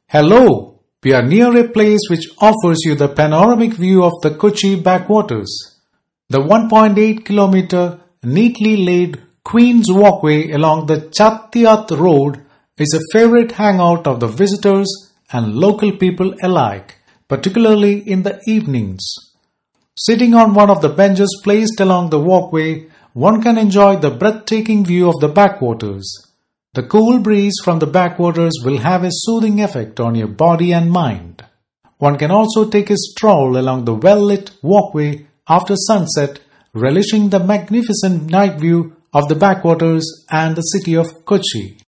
Hello, we are near a place which offers you the panoramic view of the Kochi backwaters. The 1.8 kilometer neatly laid Queen's Walkway along the Chattiat Road is a favorite hangout of the visitors and local people alike, particularly in the evenings. Sitting on one of the benches placed along the walkway, one can enjoy the breathtaking view of the backwaters. The cool breeze from the backwaters will have a soothing effect on your body and mind. One can also take a stroll along the well-lit walkway after sunset, relishing the magnificent night view of the backwaters and the city of Kochi.